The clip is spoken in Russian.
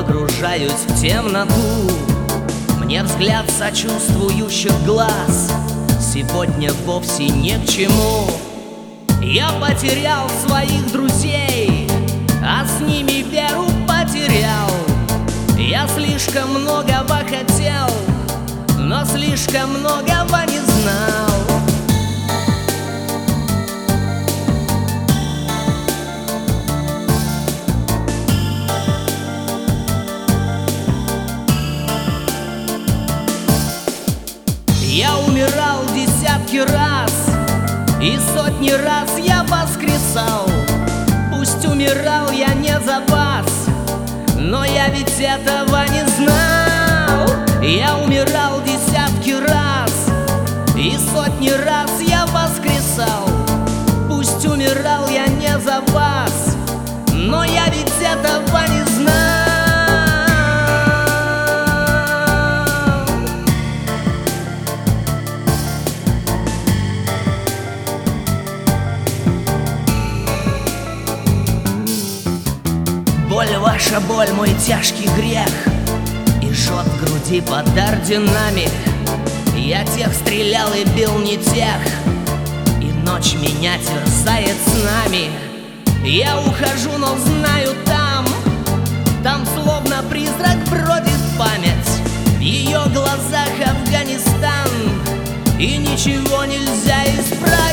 погружаюсь в темноту. Мне взгляд сочувствующих глаз сегодня вовсе не к чему. Я потерял своих друзей, а с ними веру потерял. Я слишком многого хотел, но слишком многого не знал. Я умирал десятки раз, и сотни раз я воскресал. Пусть умирал я не за вас, но я ведь этого не знал. Я умирал десятки раз, и сотни раз я воскресал. Пусть умирал я не за вас, но я ведь этого не знал. Боль ваша, боль, мой тяжкий грех, и жжет в груди под орденами. Я тех стрелял и бил не тех, и ночь меня терзает снами. Я ухожу, но знаю, там словно призрак бродит память. В ее глазах Афганистан, и ничего нельзя исправить.